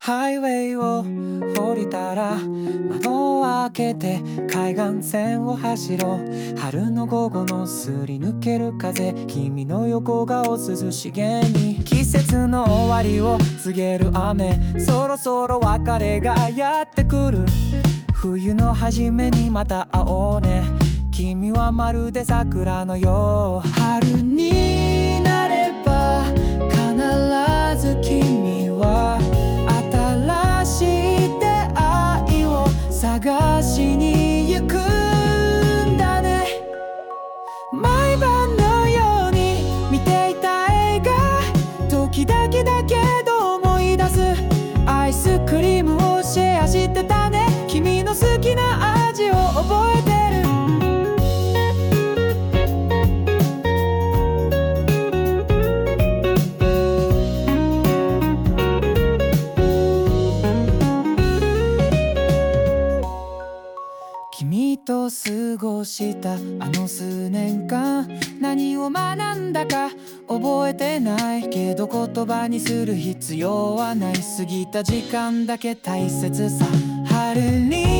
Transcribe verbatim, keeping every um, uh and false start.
ハイウェイを降りたら窓を開けて海岸線を走ろう。春の午後のすり抜ける風、君の横顔涼しげに。季節の終わりを告げる雨、そろそろ別れがやってくる。冬の初めにまた会おうね。君はまるで桜のよう。春になれば必ず君は新しい出会いを探しに行くんだね。毎晩のように見ていた映画、時々だけど思い出す。アイスクリームをシェアしてたね。君の好きな味を覚えてる。君と過ごしたあの数年間、何を学んだか覚えてないけど、言葉にする必要はない。過ぎた時間だけ大切さ。春に